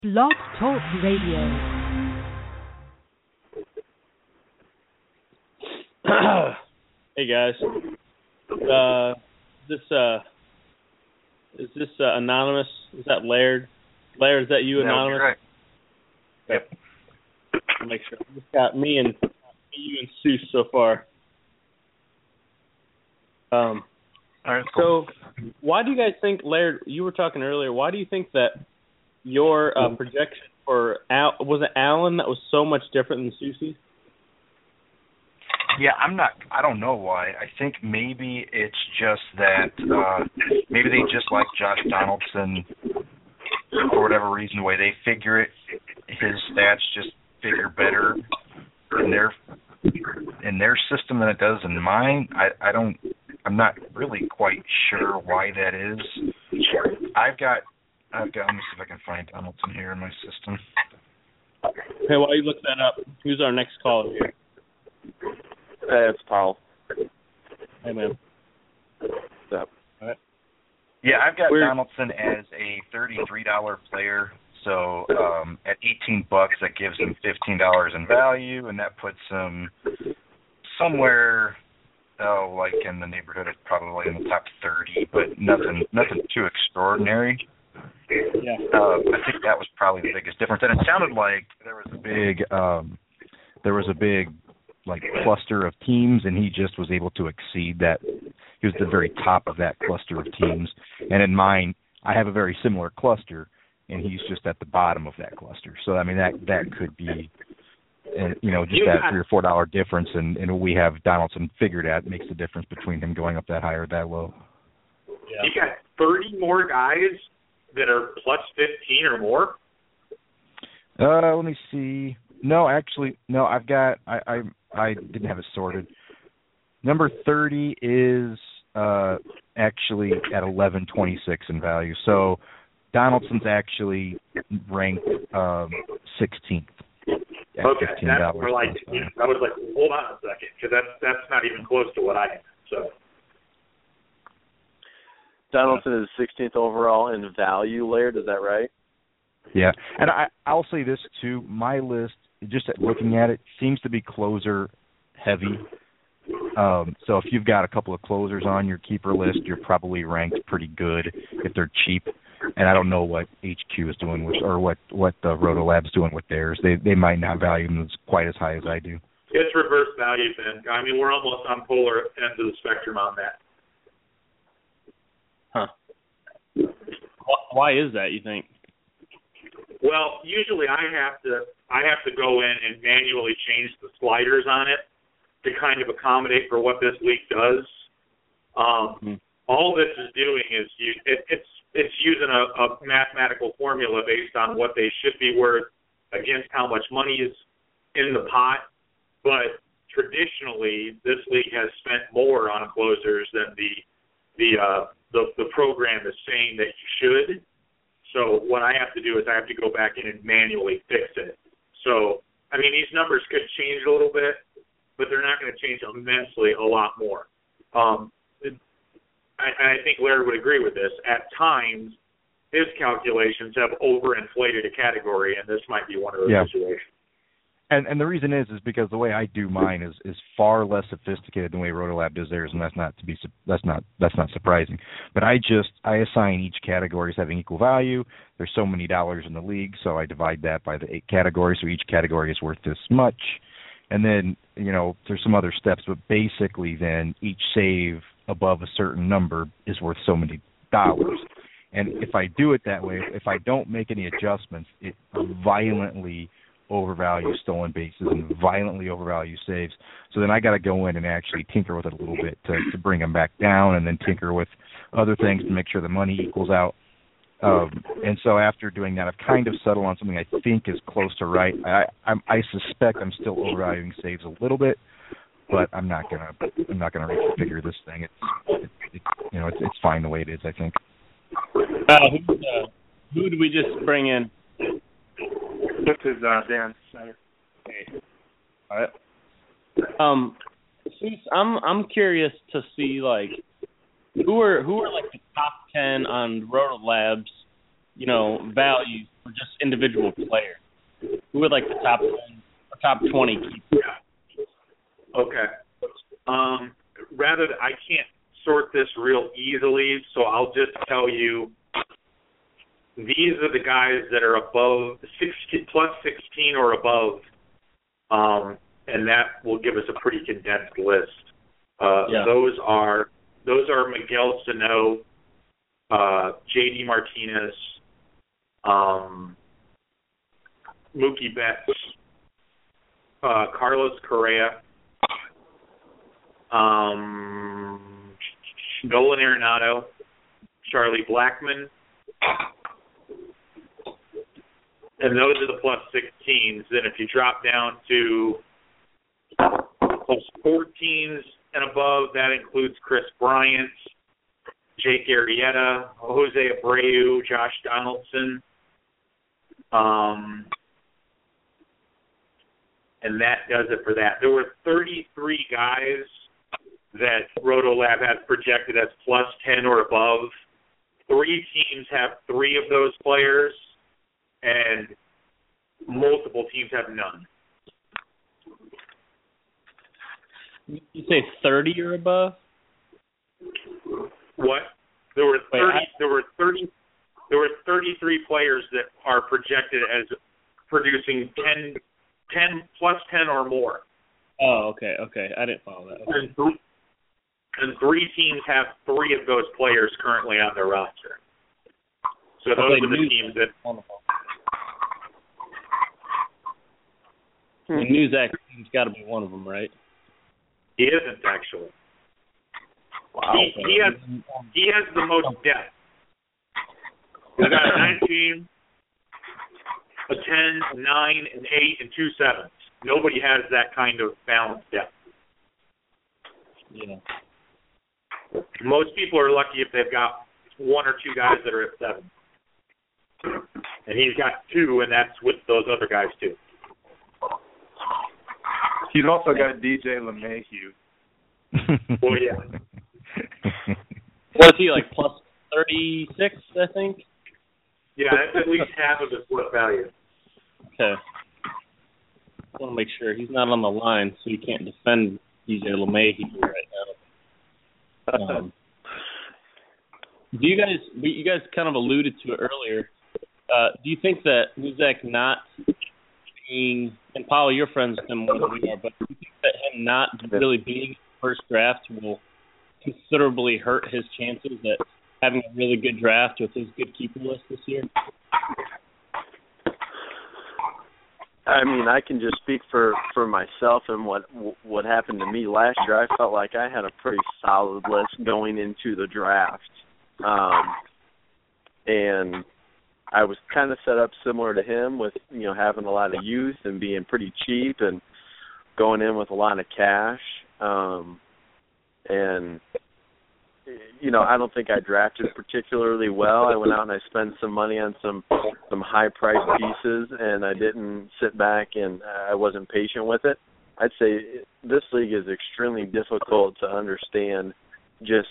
Blog Talk Radio. Hey guys, is this anonymous? Is that Laird? Laird, is that you, anonymous? Right. Yep. I'll make sure. Just got me and you and Seuss so far. All right, cool. So, why do you guys think, Laird? You were talking earlier. Why do you think that your projection for was it Allen that was so much different than Susie? Yeah, I don't know why. I think maybe it's just that maybe they just like Josh Donaldson for whatever reason. The way they figure it, his stats just figure better in their system than it does in mine. I'm not really quite sure why that is. I've got. Let me see if I can find Donaldson here in my system. Hey, while you look that up, who's our next caller here? It's Paul. Hey, man. What's up? All right. Yeah, I've got Donaldson as a $33 player. So at $18, that gives him $15 in value, and that puts him somewhere, like in the neighborhood of probably in the top 30, but nothing too extraordinary. Yeah. I think that was probably the biggest difference, and it sounded like there was a big like cluster of teams, and he just was able to exceed that. He was at the very top of that cluster of teams, and in mine, I have a very similar cluster, and he's just at the bottom of that cluster. So I mean that could be, just that $3 or $4 difference, and we have Donaldson figured out makes the difference between him going up that high or that low. Yeah. You got 30 more guys that are plus 15 or more? Let me see. No, actually, no. I've got. I didn't have it sorted. Number 30 is actually at 1126 in value. So Donaldson's actually ranked 16th. Okay, that's more like. I was like, hold on a second, because that's not even close to what I am. So. Donaldson is 16th overall in value, Laird, is that right? Yeah, and I'll say this too. My list, just at looking at it, seems to be closer heavy. So if you've got a couple of closers on your keeper list, you're probably ranked pretty good if they're cheap. And I don't know what HQ is doing with, or what the Roto Lab's doing with theirs. They might not value them quite as high as I do. It's reverse value, Ben. I mean, we're almost on polar ends of the spectrum on that. Huh. Why is that, you think? Well, usually I have to go in and manually change the sliders on it to kind of accommodate for what this league does. All this is doing is it's using a mathematical formula based on what they should be worth against how much money is in the pot. But traditionally, this league has spent more on closers than the program is saying that you should. So what I have to do is I have to go back in and manually fix it. So, I mean, these numbers could change a little bit, but they're not going to change immensely a lot more. I think Larry would agree with this. At times, his calculations have overinflated a category, and this might be one of those situations. And the reason is because the way I do mine is far less sophisticated than the way Rotolab does theirs, and that's not surprising. But I assign each category as having equal value. There's so many dollars in the league, so I divide that by the 8 categories, so each category is worth this much. And then, there's some other steps, but basically then each save above a certain number is worth so many dollars. And if I do it that way, if I don't make any adjustments, it violently overvalue stolen bases and violently overvalue saves. So then I got to go in and actually tinker with it a little bit to bring them back down, and then tinker with other things to make sure the money equals out. And so after doing that, I've kind of settled on something I think is close to right. I suspect I'm still overvaluing saves a little bit, but I'm not gonna reconfigure this thing. It's fine the way it is, I think. Who did we just bring in? This is Dan Snyder. Okay. All right. I'm curious to see like who are like the top 10 on Roto Labs, values or just individual players? Who would like the top 10 or top 20 keep? Yeah. Okay. I can't sort this real easily, so I'll just tell you these are the guys that are above plus 16 or above, and that will give us a pretty condensed list. Those are Miguel Sano, J.D. Martinez, Mookie Betts, Carlos Correa, Nolan Arenado, Charlie Blackmon, and those are the plus 16s. Then if you drop down to plus 14s and above, that includes Chris Bryant, Jake Arrieta, Jose Abreu, Josh Donaldson, and that does it for that. There were 33 guys that RotoLab had projected as plus 10 or above. 3 teams have 3 of those players, and multiple teams have none. You say 30 or above? What? There were 33 players that are projected as producing 10 plus 10 or more. Oh, okay. I didn't follow that. Okay. And 3 teams have 3 of those players currently on their roster. So those are the teams that. The Nuzak team's got to be one of them, right? He isn't actually. Wow. He has the most depth. He's got a 19, a 10, a 9, an 8, and 2 7s. Nobody has that kind of balanced depth. Yeah. Most people are lucky if they've got 1 or 2 guys that are at 7. And he's got 2, and that's with those other guys too. He's also got DJ LeMahieu. Well, yeah. What is he, like plus 36, I think? Yeah, that's at least half of his book value. Okay. I want to make sure he's not on the line, so he can't defend DJ LeMahieu right now. You guys kind of alluded to it earlier. Do you think that Nuzak not being, and Paul, you're friends with him more than we are, but do you think that him not really being first draft will considerably hurt his chances at having a really good draft with his good keeper list this year? I mean, I can just speak for myself and what happened to me last year. I felt like I had a pretty solid list going into the draft. And I was kind of set up similar to him with, having a lot of youth and being pretty cheap and going in with a lot of cash. I don't think I drafted particularly well. I went out and I spent some money on some high-priced pieces, and I didn't sit back and I wasn't patient with it. I'd say this league is extremely difficult to understand just,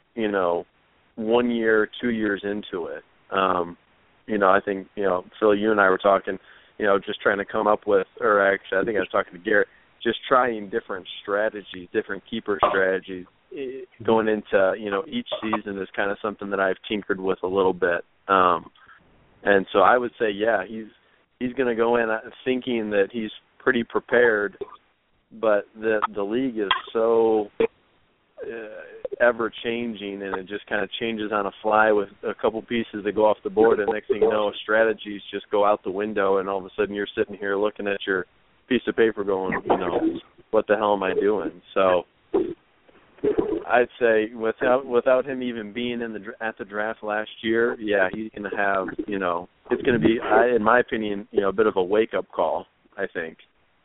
1 year, 2 years into it. I think, Phil, you and I were talking, just trying to come up with, or actually I think I was talking to Garrett, just trying different strategies, different keeper strategies going into, each season is kind of something that I've tinkered with a little bit. And so I would say, yeah, he's going to go in thinking that he's pretty prepared, but the league is so ever-changing, and it just kind of changes on a fly with a couple pieces that go off the board, and next thing you know, strategies just go out the window, and all of a sudden you're sitting here looking at your piece of paper going, what the hell am I doing? So I'd say without him even being at the draft last year, yeah, he's going to have, it's going to be, in my opinion, a bit of a wake-up call, I think.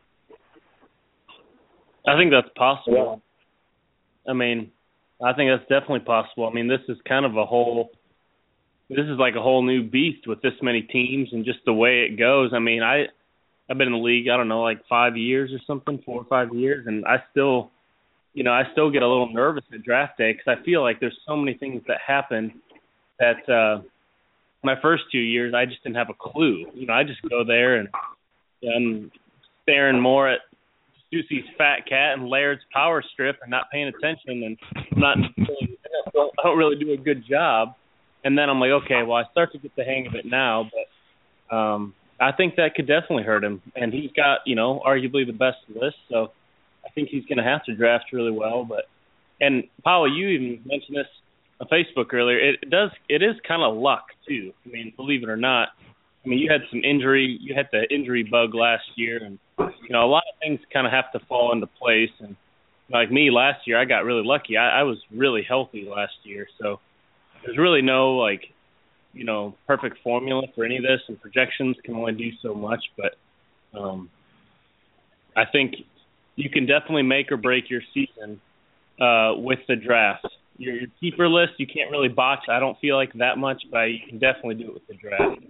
I think that's possible. I mean, I think that's definitely possible. I mean, this is like a whole new beast with this many teams and just the way it goes. I mean, I've been in the league, I don't know, like 5 years or something, 4 or 5 years, and I still get a little nervous at draft day because I feel like there's so many things that happen that my first 2 years, I just didn't have a clue. You know, I just go there and I'm staring more at Susie's fat cat and Laird's power strip and not paying attention, and I don't really do a good job. And then I'm like, okay, well, I start to get the hang of it now, but I think that could definitely hurt him. And he's got, you know, arguably the best list, so I think he's going to have to draft really well. And Paolo, you even mentioned this on Facebook earlier. It is kind of luck too. I mean, believe it or not. I mean, you had the injury bug last year, and you know, a lot of things kind of have to fall into place. And like me last year, I got really lucky. I was really healthy last year, so there's really no, like, you know, perfect formula for any of this, and projections can only do so much. But I think you can definitely make or break your season with the draft. Your keeper list, you can't really botch, I don't feel like, that much, but you can definitely do it with the draft.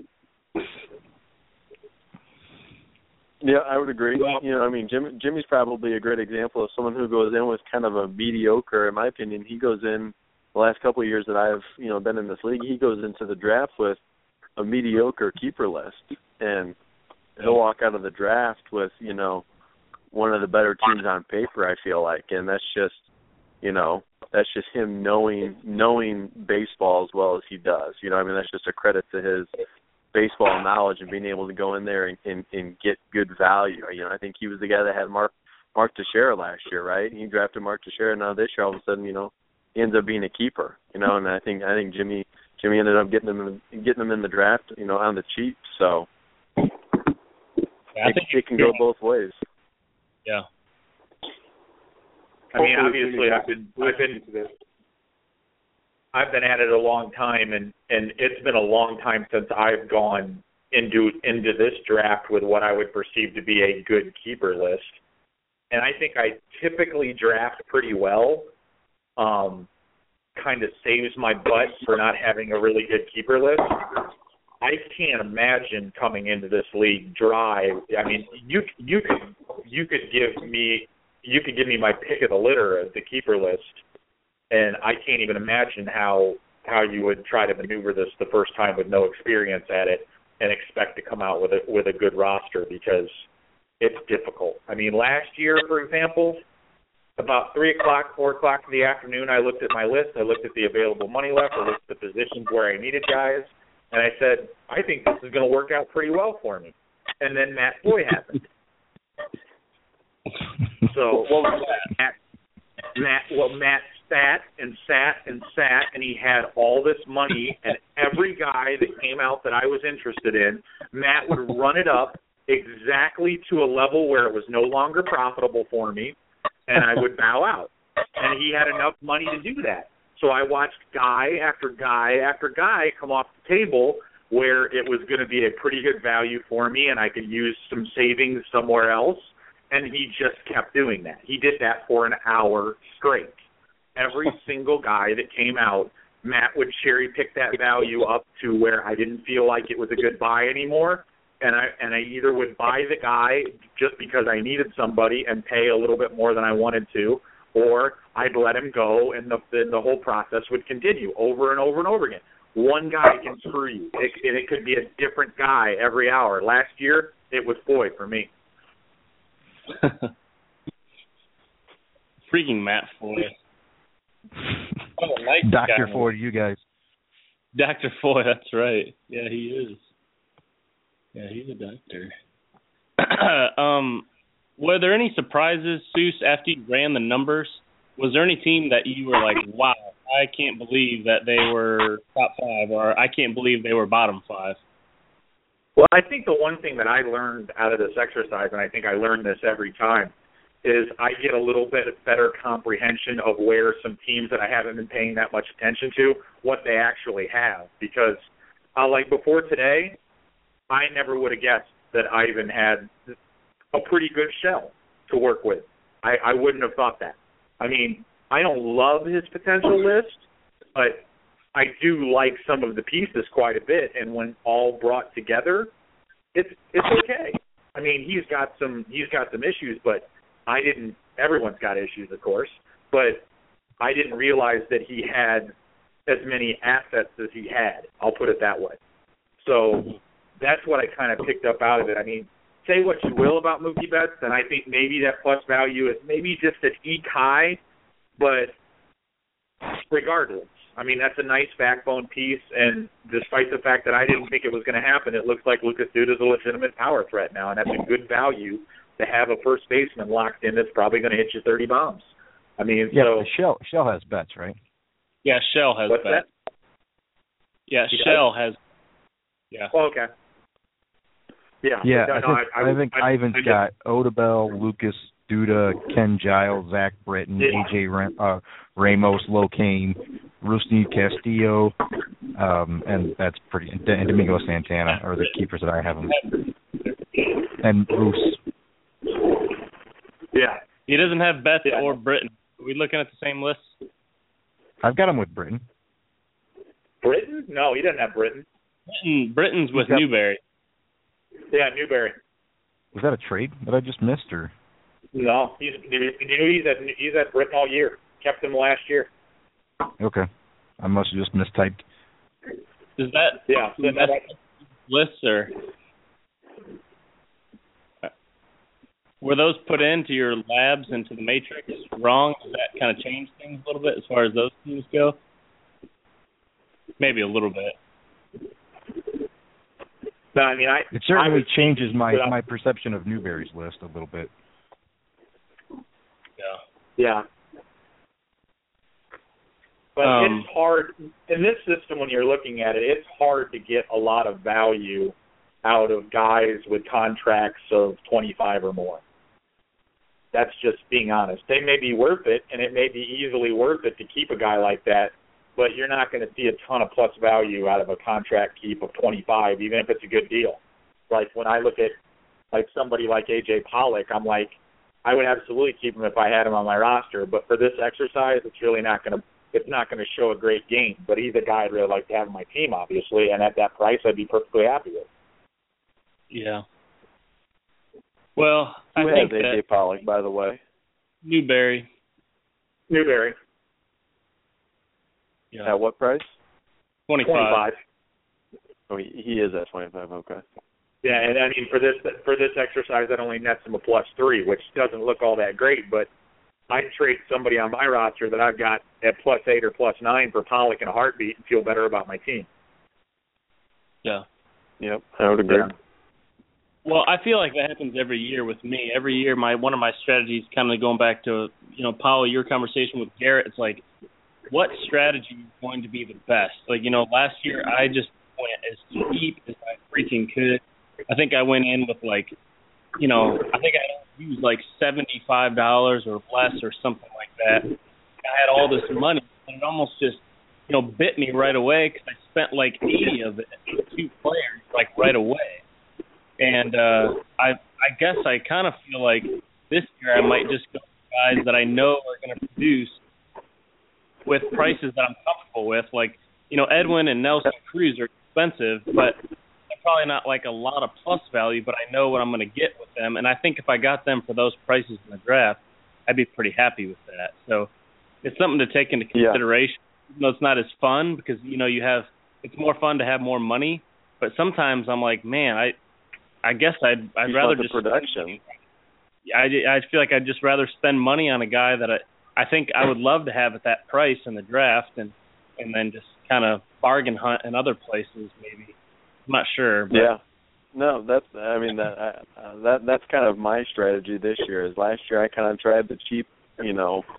Yeah, I would agree. You know, I mean, Jimmy's probably a great example of someone who goes in with kind of a mediocre, in my opinion. He goes in, the last couple of years that I've, you know, been in this league, he goes into the draft with a mediocre keeper list, and he'll walk out of the draft with, you know, one of the better teams on paper, I feel like, and that's just, you know, that's just him knowing baseball as well as he does. You know, I mean, that's just a credit to his baseball knowledge and being able to go in there and get good value. You know, I think he was the guy that had Mark Teixeira last year, right? He drafted Mark Teixeira, and now this year all of a sudden, you know, he ends up being a keeper. You know, and I think Jimmy ended up getting him in the draft, you know, on the cheap. So I think it can go both ways. Yeah. I mean, obviously, I've been at it a long time, and it's been a long time since I've gone into this draft with what I would perceive to be a good keeper list. And I think I typically draft pretty well. Kind of saves my butt for not having a really good keeper list. I can't imagine coming into this league dry. I mean, you could give me my pick of the litter as the keeper list, and I can't even imagine how you would try to maneuver this the first time with no experience at it and expect to come out with a good roster, because it's difficult. I mean, last year, for example, about 3 o'clock, 4 o'clock in the afternoon, I looked at my list. I looked at the available money left. I looked at the positions where I needed guys, and I said, I think this is going to work out pretty well for me. And then Matt Boyd happened. So Matt sat, and he had all this money, and every guy that came out that I was interested in, Matt would run it up exactly to a level where it was no longer profitable for me, and I would bow out. And he had enough money to do that. So I watched guy after guy after guy come off the table where it was going to be a pretty good value for me, and I could use some savings somewhere else. And he just kept doing that. He did that for an hour straight. Every single guy that came out, Matt would cherry pick that value up to where I didn't feel like it was a good buy anymore, and I either would buy the guy just because I needed somebody and pay a little bit more than I wanted to, or I'd let him go, and the whole process would continue over and over and over again. One guy can screw you, and it could be a different guy every hour. Last year, it was Boyd for me. Freaking Matt Foy. Oh, nice Dr. guy. Foy, you guys. Dr. Foy, that's right. Yeah, he is. Yeah, he's a doctor. Were there any surprises, Seuss, after you ran the numbers? Was there any team that you were like, wow, I can't believe that they were top 5, or I can't believe they were bottom 5? Well, I think the one thing that I learned out of this exercise, and I think I learn this every time, is I get a little bit better comprehension of where some teams that I haven't been paying that much attention to, what they actually have. Because, like before today, I never would have guessed that Ivan had a pretty good shell to work with. I wouldn't have thought that. I mean, I don't love his potential list, but I do like some of the pieces quite a bit, and when all brought together, it's okay. I mean, he's got some issues, but I didn't. Everyone's got issues, of course, but I didn't realize that he had as many assets as he had. I'll put it that way. So that's what I kind of picked up out of it. I mean, say what you will about Mookie Betts, and I think maybe that plus value is maybe just an eke high, but regardless, I mean, that's a nice backbone piece, and despite the fact that I didn't think it was going to happen, it looks like Lucas Duda is a legitimate power threat now, and that's a good value to have a first baseman locked in that's probably going to hit you 30 bombs. I mean, yeah, so Shell has Betts, right? Yeah, Shell has what's Betts. that? Yeah, Shell has. Yeah. Oh, okay. Yeah. Yeah, No, I think Ivan's got Odubel, Lucas Duda, Ken Giles, Zach Britton, AJ Ramos, Locane, Rusney Castillo, and that's pretty. And Domingo Santana are the keepers that I have them. And Bruce. Yeah. He doesn't have Betts or Britton. Are we looking at the same list? I've got him with Britton. Britton? No, he doesn't have Britton. Britton's with Newberry. Yeah, Newberry. Was that a trade that I just missed, or? No, he's at Britton all year. Kept him last year. Okay, I must have just mistyped. Is that lists or were those put into your labs into the matrix wrong? Does that kind of change things a little bit as far as those teams go? Maybe a little bit. No, I mean, it certainly changes my perception of Newberry's list a little bit. Yeah. But it's hard in this system when you're looking at it. It's hard to get a lot of value out of guys with contracts of 25 or more. That's just being honest. They may be worth it, and it may be easily worth it to keep a guy like that, but you're not going to see a ton of plus value out of a contract keep of 25, even if it's a good deal. Like when I look at like somebody like A.J. Pollock, I'm like, I would absolutely keep him if I had him on my roster, but for this exercise, it's really not going to show a great game. But he's a guy I'd really like to have on my team, obviously, and at that price, I'd be perfectly happy with. Yeah. Well, Who I think has A.J. Pollock, by the way? Newberry. Yeah. At what price? 25. Oh, he is at 25. Okay. Yeah, and I mean for this exercise, that only nets him a +3, which doesn't look all that great. But I'd trade somebody on my roster that I've got at +8 or +9 for Pollock in a heartbeat and feel better about my team. Yeah. Yep, I would agree. Yeah. Well, I feel like that happens every year with me. Every year, one of my strategies, kind of going back to, Paul, your conversation with Garrett, it's like, what strategy is going to be the best? Like, last year I just went as cheap as I freaking could. I think I went in with I think I used like $75 or less or something like that. I had all this money, and it almost just, bit me right away because I spent like 80 of it for 2 players, like right away. And I guess I kind of feel like this year I might just go with guys that I know are going to produce with prices that I'm comfortable with. Like, Edwin and Nelson Cruz are expensive, but they're probably not like a lot of plus value, but I know what I'm going to get with them. And I think if I got them for those prices in the draft, I'd be pretty happy with that. So it's something to take into consideration. Even though it's not as fun because, it's more fun to have more money. But sometimes I'm like, man, I guess I'd rather just production. I feel like I'd just rather spend money on a guy that I think I would love to have at that price in the draft, and then just kind of bargain hunt in other places maybe. I'm not sure. But. Yeah. No, that's kind of my strategy this year. Is last year I kind of tried the cheap, $6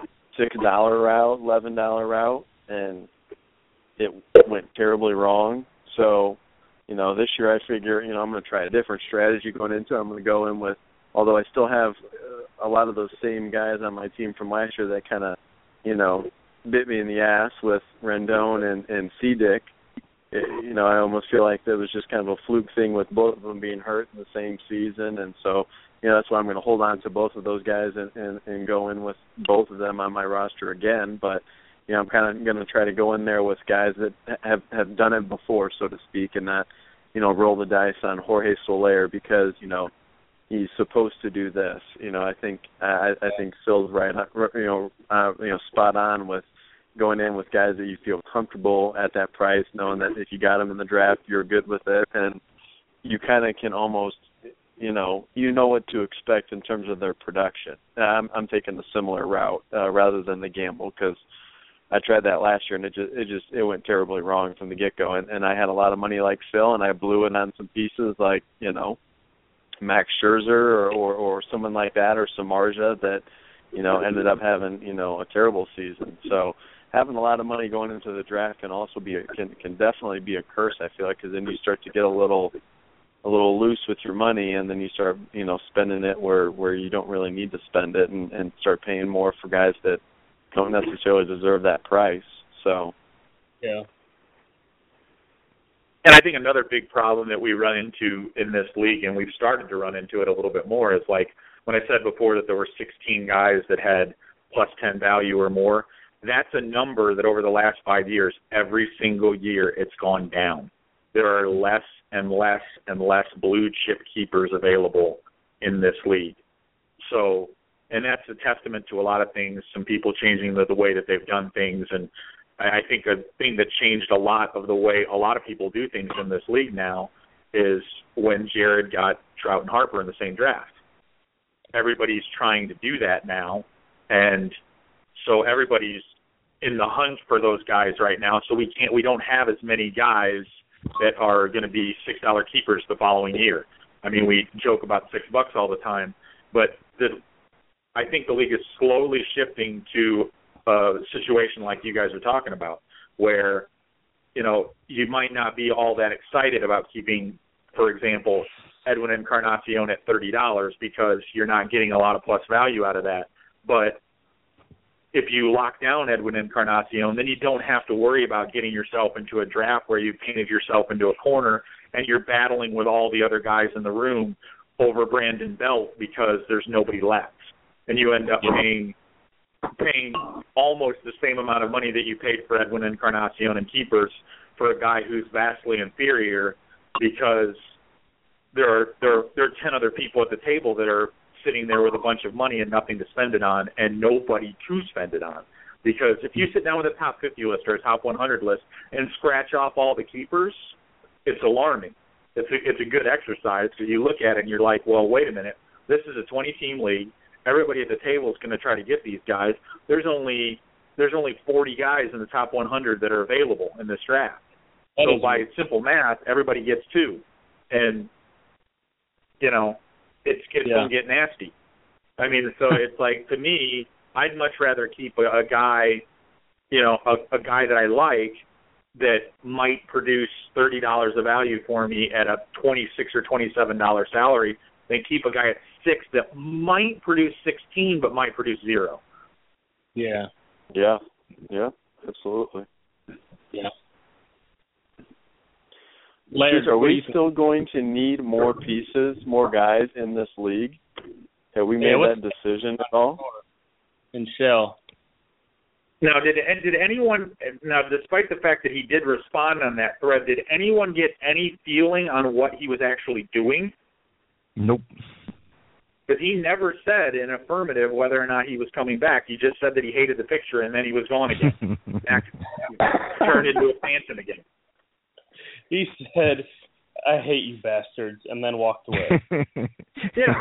route, $11 route, and it went terribly wrong. So, this year I figure, I'm going to try a different strategy going into it. I'm going to go in with, although I still have a lot of those same guys on my team from last year that kind of, bit me in the ass with Rendon and C-Dick. I almost feel like that was just kind of a fluke thing with both of them being hurt in the same season. And so, that's why I'm going to hold on to both of those guys and go in with both of them on my roster again. But, I'm kind of going to try to go in there with guys that have done it before, so to speak, and not, roll the dice on Jorge Soler because, he's supposed to do this. I think Phil's right, spot on with, going in with guys that you feel comfortable at that price, knowing that if you got them in the draft, you're good with it, and you kind of can almost, you know what to expect in terms of their production. I'm taking the similar route rather than the gamble, because I tried that last year and it went terribly wrong from the get-go, and I had a lot of money like Phil, and I blew it on some pieces like, you know, Max Scherzer or someone like that, or Samardzija, that, you know, ended up having, you know, a terrible season. So having a lot of money going into the draft can also can definitely be a curse, I feel like, because then you start to get a little loose with your money, and then you start, you know, spending it where you don't really need to spend it, and start paying more for guys that don't necessarily deserve that price. So yeah. And I think another big problem that we run into in this league, and we've started to run into it a little bit more, is like when I said before that there were 16 guys that had plus 10 value or more. That's a number that over the last 5 years, every single year, it's gone down. There are less and less and less blue chip keepers available in this league. So, and that's a testament to a lot of things, some people changing the way that they've done things. And I think a thing that changed a lot of the way a lot of people do things in this league now is when Jared got Trout and Harper in the same draft. Everybody's trying to do that now, and so everybody's in the hunt for those guys right now. So we don't have as many guys that are going to be $6 keepers the following year. I mean, we joke about $6 all the time, but I think the league is slowly shifting to a situation like you guys are talking about, where, you know, you might not be all that excited about keeping, for example, Edwin Encarnacion at $30 because you're not getting a lot of plus value out of that. But if you lock down Edwin Encarnacion, then you don't have to worry about getting yourself into a draft where you painted yourself into a corner and you're battling with all the other guys in the room over Brandon Belt because there's nobody left. And you end up paying almost the same amount of money that you paid for Edwin Encarnacion and keepers for a guy who's vastly inferior, because there are 10 other people at the table that are sitting there with a bunch of money and nothing to spend it on, and nobody to spend it on. Because if you sit down with a top 50 list or a top 100 list and scratch off all the keepers, it's alarming. It's a good exercise, because you look at it and you're like, well, wait a minute, this is a 20-team league. Everybody at the table is going to try to get these guys. There's only 40 guys in the top 100 that are available in this draft. So by simple math, everybody gets 2. And, you know, it's going to get nasty. I mean, so it's like, to me, I'd much rather keep a guy, you know, a guy that I like that might produce $30 of value for me at a $26 or $27 salary than keep a guy at 6 that might produce 16 but might produce 0. Yeah. Yeah. Yeah. Absolutely. Yeah. Laird, are we still going to need more pieces, more guys in this league? Have we made that decision at all? And Shell. Now, did anyone? Now, despite the fact that he did respond on that thread, did anyone get any feeling on what he was actually doing? Nope. Because he never said in affirmative whether or not he was coming back. He just said that he hated the picture, and then he was gone again. Turned into a phantom again. He said, "I hate you bastards," and then walked away. Yeah,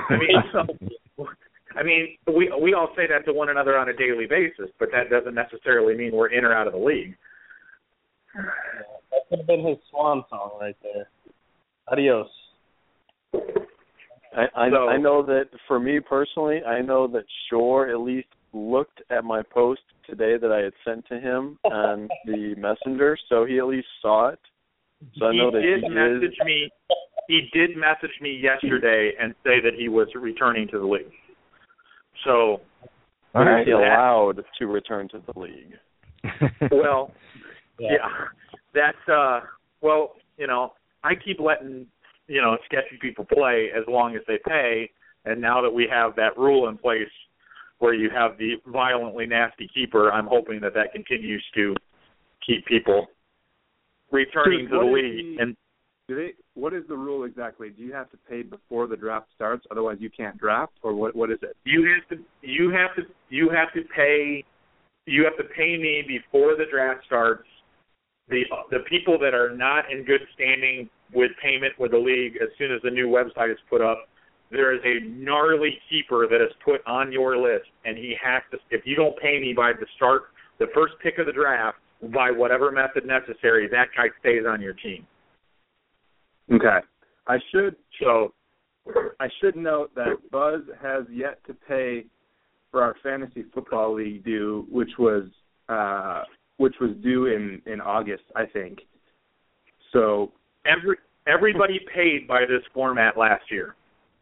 I mean, we all say that to one another on a daily basis, but that doesn't necessarily mean we're in or out of the league. That could have been his swan song right there. Adios. I know that for me personally, I know that Shore at least looked at my post today that I had sent to him on the messenger, so he at least saw it. So I know He did message me yesterday and say that he was returning to the league. So, is he allowed to return to the league? Well, that's well, you know, I keep letting, you know, sketchy people play as long as they pay, and now that we have that rule in place where you have the violently nasty keeper, I'm hoping that continues to keep people returning to the league. And what is the rule exactly? Do you have to pay before the draft starts, otherwise you can't draft, or what is it? You have to pay you have to pay me before the draft starts. The people that are not in good standing with payment with the league, as soon as the new website is put up, there is a gnarly keeper that is put on your list, and he has to. If you don't pay me by the first pick of the draft, by whatever method necessary, that guy stays on your team. Okay. I should note that Buzz has yet to pay for our fantasy football league due, which was due in August, I think. So everybody paid by this format last year,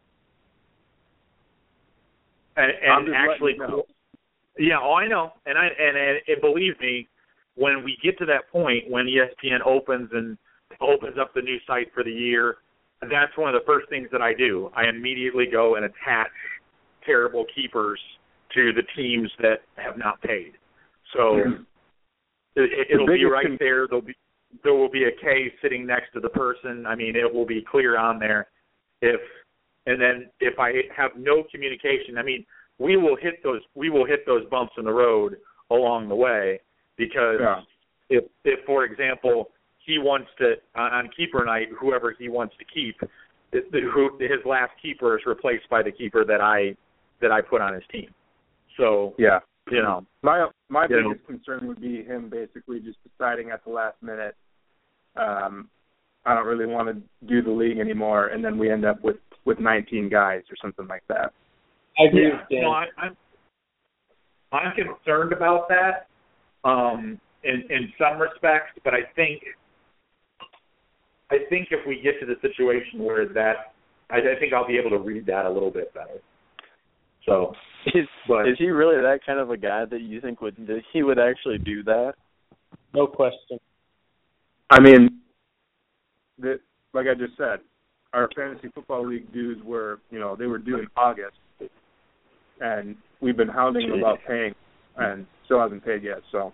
and actually, yeah, I know, and believe me, when we get to that point, when ESPN opens up the new site for the year, that's one of the first things that I do. I immediately go and attach terrible keepers to the teams that have not paid. So it'll be right there. There will be a K sitting next to the person. I mean, it will be clear on there. If I have no communication, I mean, we will hit those bumps in the road along the way, because if for example, he wants to on keeper night, whoever he wants to keep, his last keeper is replaced by the keeper that I put on his team. So yeah, you know, my biggest concern would be him basically just deciding at the last minute, I don't really want to do the league anymore, and then we end up with 19 guys or something like that. I agree with Dan. No, I'm concerned about that in some respects, but I think if we get to the situation where I think I'll be able to read that a little bit better. So, is he really that kind of a guy that you think he would actually do that? No question. I mean, like I just said, our fantasy football league dues were, they were due in August, and we've been hounding him about paying, and still hasn't paid yet. So,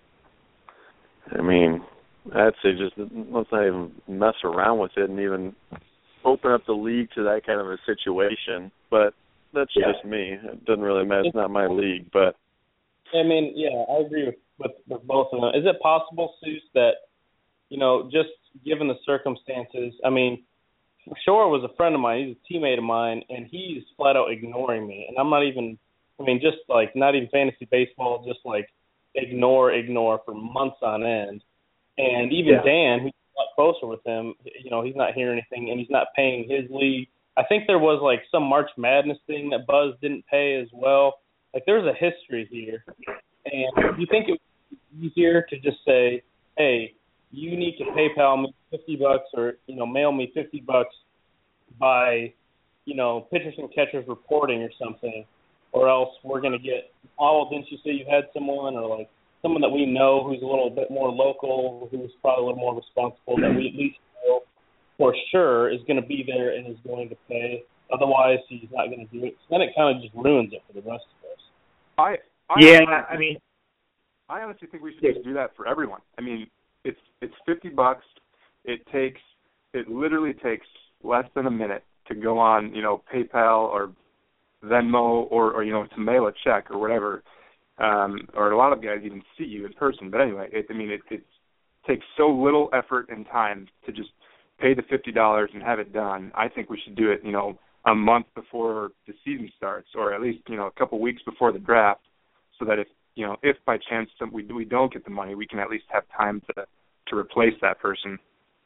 I mean, I'd say just let's not even mess around with it and even open up the league to that kind of a situation. But that's just me. It doesn't really matter. It's not my league, but I mean, yeah, I agree with both of them. Is it possible, Seuss, that just given the circumstances, I mean, Shore was a friend of mine. He's a teammate of mine, and he's flat out ignoring me. And I'm not even, just like not even fantasy baseball, just like ignore for months on end. And even Dan, who's a lot closer with him, he's not hearing anything, and he's not paying his league. I think there was like some March Madness thing that Buzz didn't pay as well. Like there's a history here. And do you think it would be easier to just say, hey, you need to PayPal me $50 or, mail me $50 by, pitchers and catchers reporting or something, or else we're going to get, didn't you say you had someone, or like someone that we know who's a little bit more local, who's probably a little more responsible, that we at least know for sure is going to be there and is going to pay. Otherwise, he's not going to do it. So then it kind of just ruins it for the rest of us. I honestly think we should just do that for everyone. I mean, it's $50. It literally takes less than a minute to go on, PayPal or Venmo or to mail a check or whatever. Or a lot of guys even see you in person. But anyway, it takes so little effort and time to just pay the $50 and have it done. I think we should do it, a month before the season starts, or at least, a couple weeks before the draft, so that if by chance we don't get the money, we can at least have time to replace that person.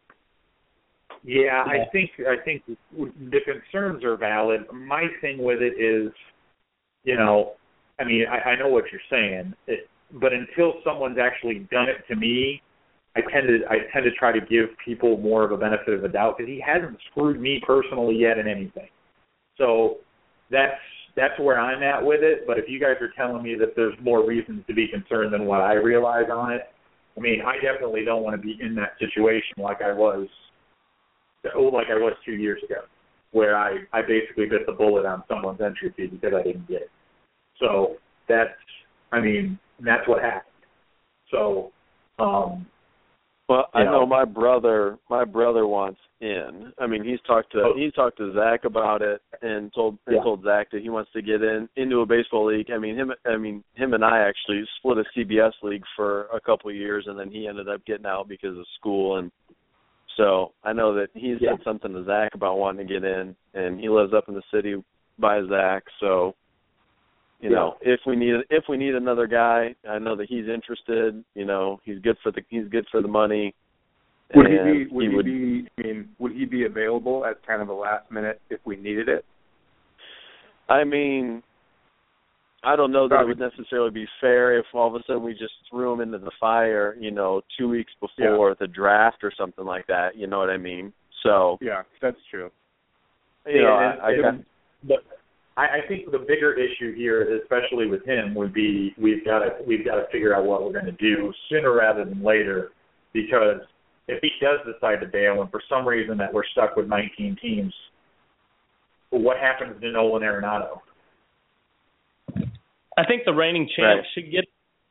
Yeah, I think the concerns are valid. My thing with it is, I know what you're saying, but until someone's actually done it to me, I tend to try to give people more of a benefit of the doubt, because he hasn't screwed me personally yet in anything. So that's where I'm at with it. But if you guys are telling me that there's more reasons to be concerned than what I realize on it, I definitely don't want to be in that situation like I was 2 years ago, where I basically bit the bullet on someone's entry fee because I didn't get it. So that's what happened. So, Well, I know my brother wants in. I mean, he's talked to Zach about it and told Zach that he wants to get into a baseball league. I mean, him and I actually split a CBS league for a couple of years, and then he ended up getting out because of school. And so I know that he said something to Zach about wanting to get in, and he lives up in the city by Zach. So, you know, if we need another guy, I know that he's interested. You know, he's good for the money. Would he be available at kind of the last minute if we needed it? I mean, I don't know that it would necessarily be fair if all of a sudden we just threw him into the fire, you know, 2 weeks before the draft or something like that. You know what I mean? So yeah, that's true. You know, I think the bigger issue here, especially with him, would be we've got to figure out what we're going to do sooner rather than later, because if he does decide to bail and for some reason that we're stuck with 19 teams, what happens to Nolan Arenado? I think the reigning champ should get.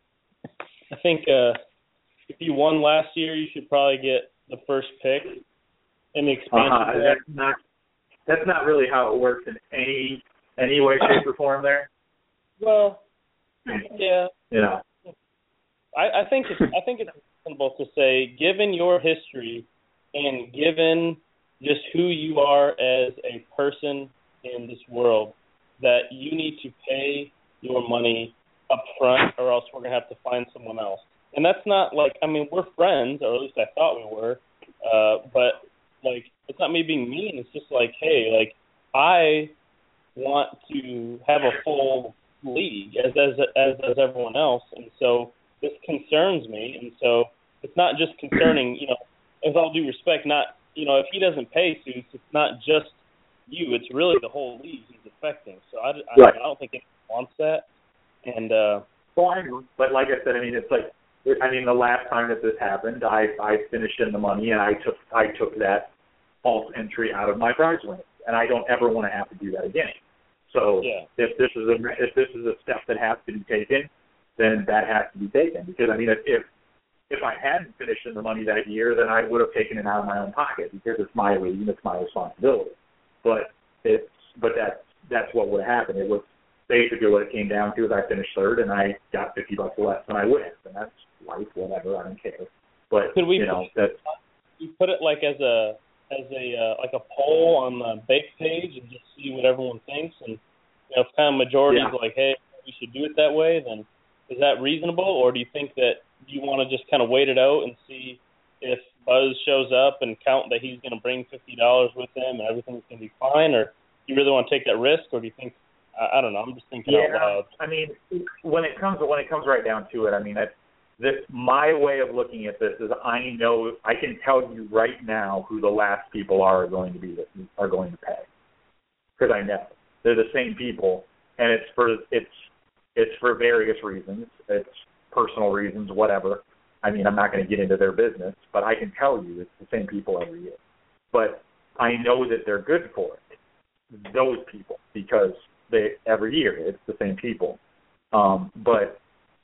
I think if you won last year, you should probably get the first pick in the expansion. That's not really how it works in any way, shape, or form. There. Well, yeah. Yeah. I think it's reasonable to say, given your history and given just who you are as a person in this world, that you need to pay your money up front, or else we're going to have to find someone else. And that's not like, I mean, we're friends, or at least I thought we were, but, like, it's not me being mean. It's just like, hey, like, I want to have a full league, as does everyone else, and so this concerns me. And so it's not just concerning, you know, with all due respect, not, you know, if he doesn't pay suits, it's not just you, it's really the whole league he's affecting. So I don't think anyone wants that. And but like I said, I mean, it's like, I mean, the last time that this happened, I finished in the money, and I took that false entry out of my prize limit, and I don't ever want to have to do that again. So if this is a step that has to be taken, then that has to be taken. Because I mean, if I hadn't finished in the money that year, then I would have taken it out of my own pocket, because it's my league and it's my responsibility. But that's what would have happened. It was basically what it came down to is I finished third and I got $50 less than I would have, and that's life, whatever. I don't care. But could we put it like as a like a poll on the bake page and just see what everyone thinks, and you know, if kind of majority is like, hey, we should do it that way, then is that reasonable? Or do you think that you want to just kind of wait it out and see if Buzz shows up and count that he's going to bring $50 with him and everything's going to be fine? Or do you really want to take that risk? Or do you think, I don't know, I'm just thinking out loud. I mean, when it comes right down to it, I mean, my way of looking at this is I know, I can tell you right now who the last people are going to pay, because I know they're the same people, and it's for various reasons. It's personal reasons, whatever. I mean, I'm not going to get into their business, but I can tell you it's the same people every year. But I know that they're good for it, those people, because every year it's the same people. But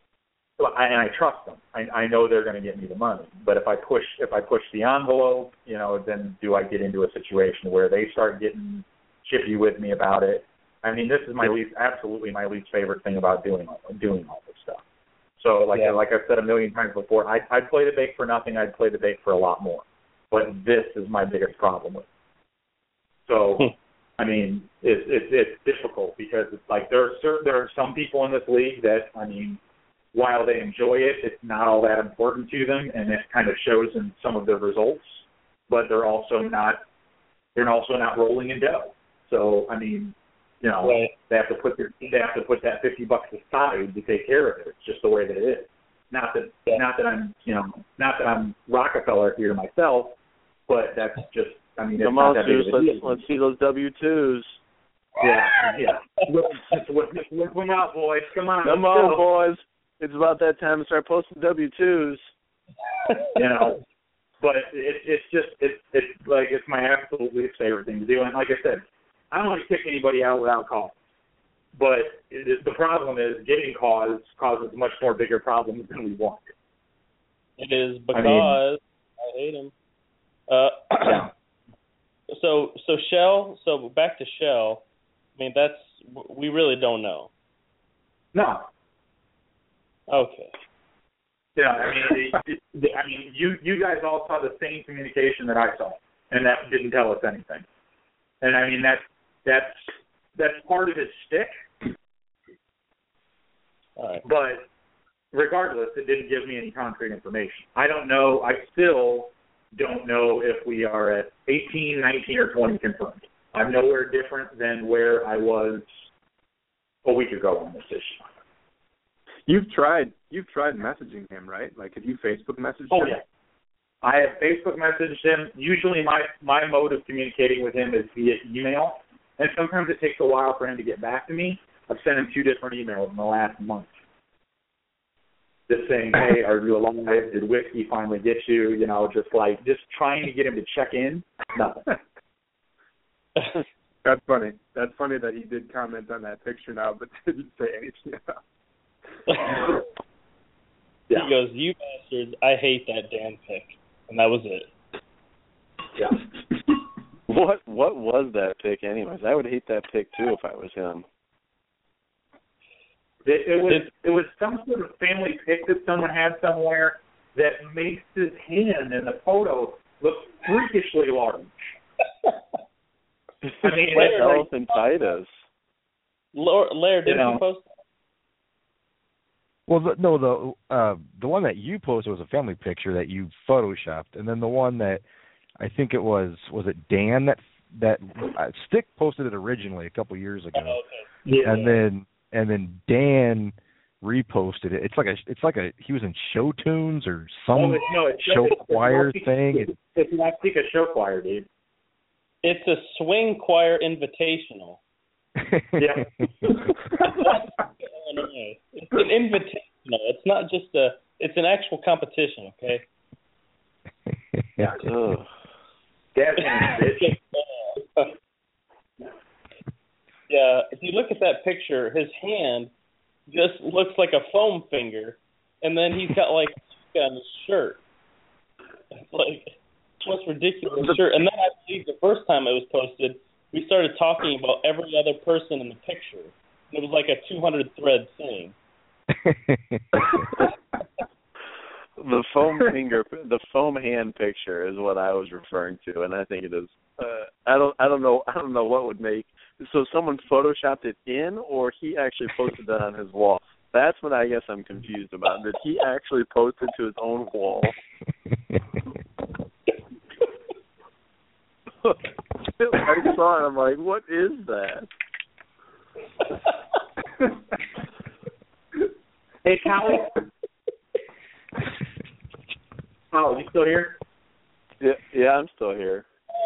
I trust them. I know they're going to get me the money. But if I push the envelope, you know, then do I get into a situation where they start getting chippy with me about it? I mean, this is absolutely my least favorite thing about doing all this stuff. So, like I've said a million times before, I'd play the bake for nothing. I'd play the bake for a lot more. But this is my biggest problem with it. So, I mean, it's difficult, because it's like there are some people in this league that, I mean, while they enjoy it, it's not all that important to them, and it kind of shows in some of their results. But they're also not rolling in dough. So, I mean, you know, they have to put that $50 aside to take care of it. It's just the way that it is. Not that I'm Rockefeller here myself, but that's just, I mean, come on, Zeus, let's see those W-2s. Yeah. Whip them out, boys. Come on, boys. It's about that time to start posting W-2s. You know, but it's like, it's my absolute least favorite thing to do. And like I said, I don't want to kick anybody out without cause. But the problem is getting causes much more bigger problems than we want. It is, because I hate him. So Shell. So back to Shell. I mean, we really don't know. No. Okay. Yeah, I mean, you guys all saw the same communication that I saw, and that didn't tell us anything. And I mean, that's part of his shtick. All right. But regardless, it didn't give me any concrete information. I don't know. I still don't know if we are at 18, 19, or 20 confirmed. I'm nowhere different than where I was a week ago on this issue. You've tried messaging him, right? Like, have you Facebook messaged him? Oh, yeah. I have Facebook messaged him. Usually my mode of communicating with him is via email, and sometimes it takes a while for him to get back to me. I've sent him 2 different emails in the last month. Just saying, hey, are you alive? Did whiskey finally get you? You know, just trying to get him to check in. Nothing. That's funny. That's funny that he did comment on that picture now, but didn't say anything else. Yeah. He goes, "You bastards, I hate that damn pick," and that was it. Yeah. What was that pick, anyways? I would hate that pick too if I was him. It was some sort of family pick that someone had somewhere that makes his hand in the photo look freakishly large. I mean, like elephantitis. Laird, did you post that? Well, the one that you posted was a family picture that you photoshopped, and then the one that I think it was it Dan that Stick posted it originally a couple years ago, yeah. and then Dan reposted it. It's like he was in show tunes or some show choir thing. It's an Azteca show choir, dude. It's a swing choir invitational. Yeah. It's an invitational. It's not just it's an actual competition, okay? Yeah. Yeah, if you look at that picture, his hand just looks like a foam finger, and then he's got like on his shirt. It's like the most ridiculous shirt. And then I believe the first time it was posted, we started talking about every other person in the picture. It was like a 200-thread thing. The foam hand picture is what I was referring to, and I think it is. I don't know what would make. So someone photoshopped it in, or he actually posted that on his wall. That's what I guess I'm confused about. Did he actually post it to his own wall? I saw it. I'm like, what is that? Hey, Callie. Oh, you still here? Yeah, I'm still here.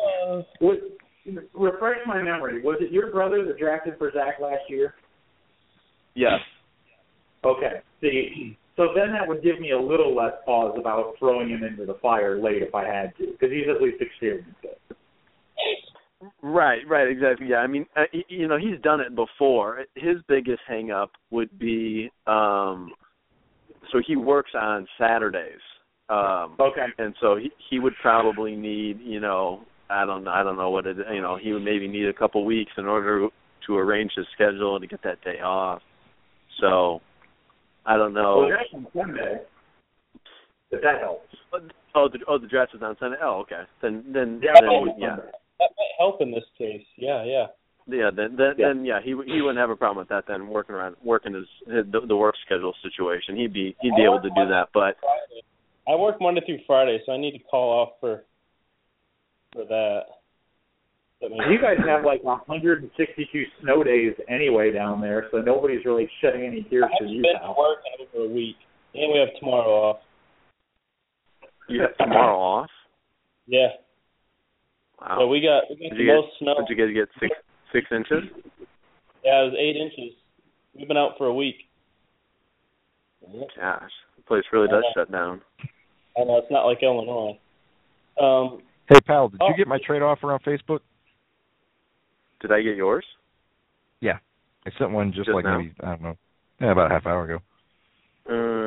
Refresh my memory. Was it your brother that drafted for Zach last year? Yes. Okay. See, so then that would give me a little less pause about throwing him into the fire late if I had to, because he's at least experienced it. Right, exactly. Yeah, I mean, he's done it before. His biggest hang-up would be, so he works on Saturdays. Okay. And so he would probably need, I don't know what it, he would maybe need a couple weeks in order to arrange his schedule and to get that day off. So, I don't know. Well, that's on Sunday. If that helps. The draft is on Sunday. Oh, okay. Then yeah. That might help in this case. Yeah. Yeah, then he wouldn't have a problem with that. Then working the work schedule situation, he'd be able to do that. But I work Monday through Friday, so I need to call off for that. You guys have like 162 snow days anyway down there, so nobody's really shedding any tears for you now. I've been working over a week, and we have tomorrow off. You have tomorrow off? Yeah. Wow. So we got the most snow. Did you guys get 6 inches? Yeah, it was 8 inches. We've been out for a week. Gosh, the place really does shut down. I know, it's not like Illinois. Hey, pal, did you get my trade offer on Facebook? Did I get yours? Yeah. I sent one just like now? maybe, I don't know, about a half hour ago.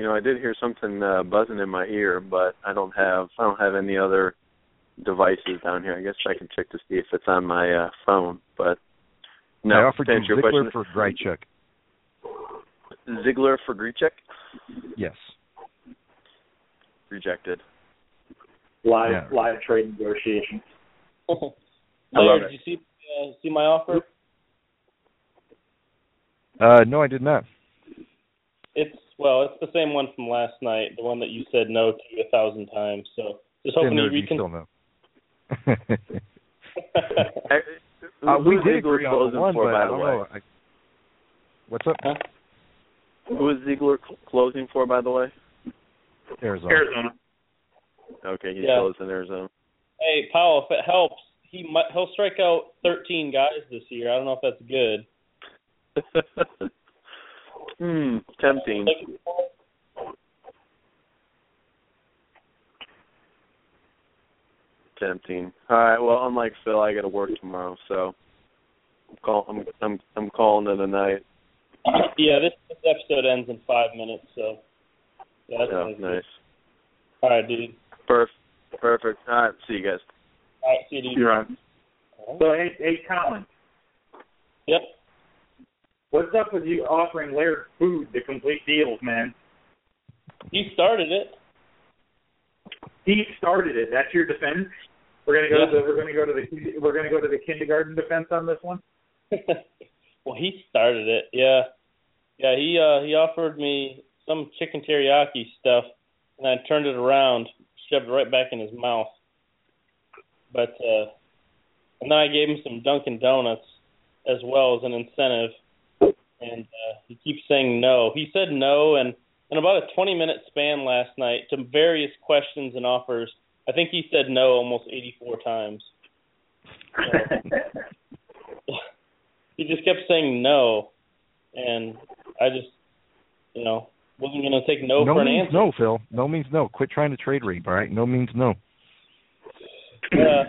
I did hear something buzzing in my ear, but I don't have any other devices down here. I guess I can check to see if it's on my phone, but no. I offered to you answer your Ziggler question, for Grichuk. Ziggler for Grichuk? Yes. Rejected. Live trade negotiations. Blair, did you see my offer? No, I did not. It's the same one from last night, the one that you said no to 1,000 times. So just hoping you still no. We did agree on the one, but I don't know. What's up? Huh? Who is Ziegler closing for, by the way? Arizona. Okay, he's closing Arizona. Hey, Powell, if it helps, he'll strike out 13 guys this year. I don't know if that's good. Tempting. Tempting. All right. Well, unlike Phil, I got to work tomorrow, so I'm calling it a night. Yeah, this episode ends in 5 minutes, so that's nice. All right, dude. Perfect. All right. See you guys. All right, see you, dude. You're on. So, hey, Colin. Yep. What's up with you offering Laird food to complete deals, man? He started it. He started it. That's your defense. We're gonna go to the kindergarten defense on this one. Well, he started it. Yeah. He offered me some chicken teriyaki stuff, and I turned it around, shoved it right back in his mouth. But and then I gave him some Dunkin' Donuts as well as an incentive. And he keeps saying no. He said no, and in about a 20-minute span last night to various questions and offers, I think he said no almost 84 times. He just kept saying no, and I just, wasn't going to take no for an answer. No, Phil. No means no. Quit trying to trade rape, all right? No means no. Yeah,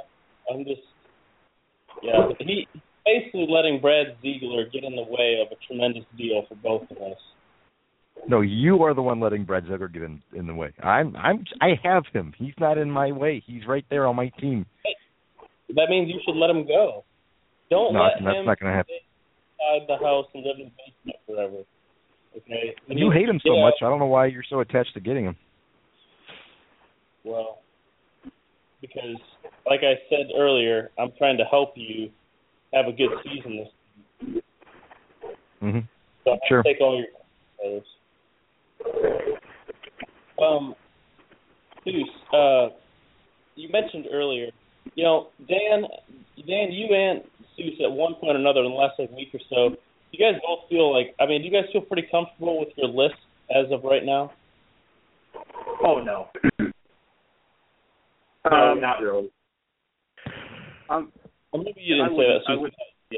he basically letting Brad Ziegler get in the way of a tremendous deal for both of us. No, you are the one letting Brad Ziegler get in the way. I have him. He's not in my way. He's right there on my team. That means you should let him go. Don't let him that's not going to happen. Stay inside the house and live in the basement forever. Okay. You hate him so much. I don't know why you're so attached to getting him. Well, because like I said earlier, I'm trying to help you have a good season this season. Mm-hmm. So I'll sure. take all your players. Seuss, you mentioned earlier, Dan, you and Seuss at one point or another in the last week or so, you guys both feel do you guys feel pretty comfortable with your list as of right now? Oh, no. Not really. Well, maybe you didn't say that, Seuss.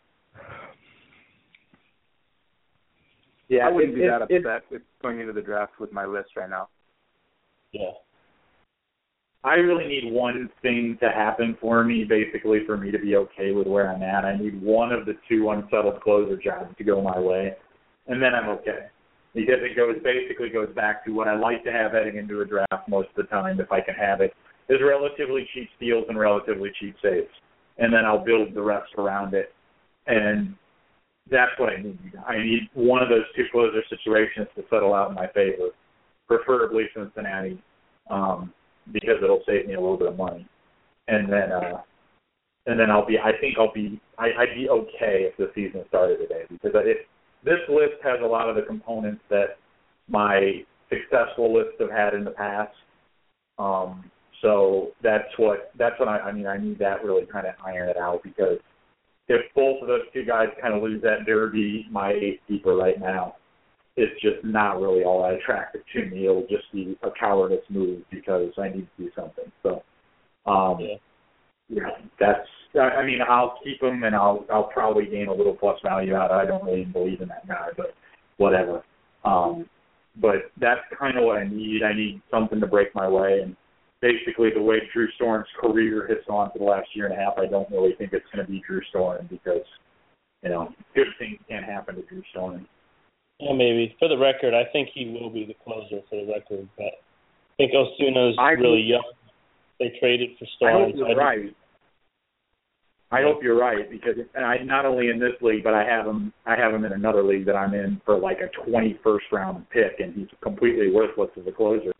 I wouldn't be that upset with going into the draft with my list right now. Yeah. I really need one thing to happen for me, basically, for me to be okay with where I'm at. I need one of the two unsettled closer jobs to go my way, and then I'm okay. Because it goes back to what I like to have heading into a draft most of the time, if I can have it, is relatively cheap steals and relatively cheap saves. And then I'll build the rest around it. And that's what I need. I need one of those two closer situations to settle out in my favor, preferably Cincinnati, because it'll save me a little bit of money. And then I'd be okay if the season started today, because this list has a lot of the components that my successful lists have had in the past. So that's what I need that really kind of iron it out, because if both of those two guys kind of lose that derby, my eighth keeper right now, it's just not really all that attractive to me. It'll just be a cowardice move because I need to do something. So, I'll keep him, and I'll probably gain a little plus value out of it. I don't really believe in that guy, but whatever. But that's kind of what I need. I need something to break my way, and basically the way Drew Storm's career has gone for the last year and a half, I don't really think it's going to be Drew Storm, because, good things can't happen to Drew Storm. Yeah, maybe. For the record, I think he will be the closer for the record, but I think Osuna's really young. They traded for Storm. I hope you're right. I hope you're right, because I not only in this league, but I have him in another league that I'm in for like a 21st round pick, and he's completely worthless as a closer.